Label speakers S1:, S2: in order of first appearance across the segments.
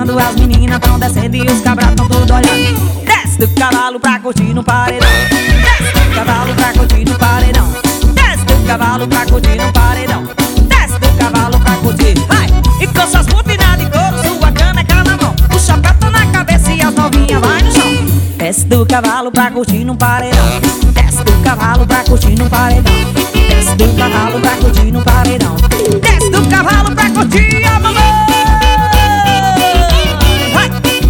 S1: tocando, as meninas tão descendo e os cabras tão tudo olhando. Desce do cavalo pra curtir no paredão. Desce do cavalo pra curtir no paredão. Desce do cavalo pra curtir no paredão. Desce do cavalo pra curtir. Vai! E com suas butinas de couro, sua caneca na mão, o chapéu na cabeça e as novinhas vai no chão. Desce do cavalo pra curtir no paredão. Desce do cavalo pra curtir no paredão. Desce do cavalo pra curtir no paredão. Desce do cavalo pra curtir a mamãe. Vai!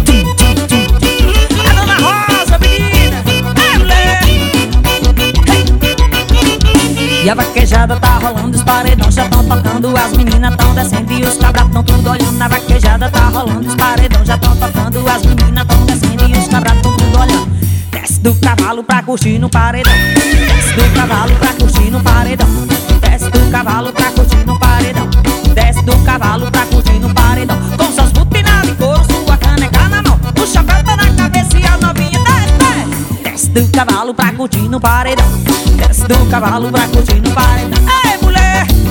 S1: A Dona Rosa, menina, é mulher. Hey. E a vaquejada tá rolando, os paredões já tão tocando, as meninas tão descendo e os cabras tão tudo olhando. A vaquejada tá rolando, os paredões já tão tocando, as meninas tão descendo e os cabras tão tudo olhando. Desce do cavalo pra curtir no paredão. Desce do cavalo pra curtir no paredão. Desce do cavalo pra curtir no paredão. Desce do cavalo pra curtir no paredão. Com suas butinas de couro, sua caneca na mão, o chapéu tá na cabeça e a novinha desce. Desce do cavalo pra curtir no paredão. Desce do cavalo pra curtir no paredão. Ei, mulher!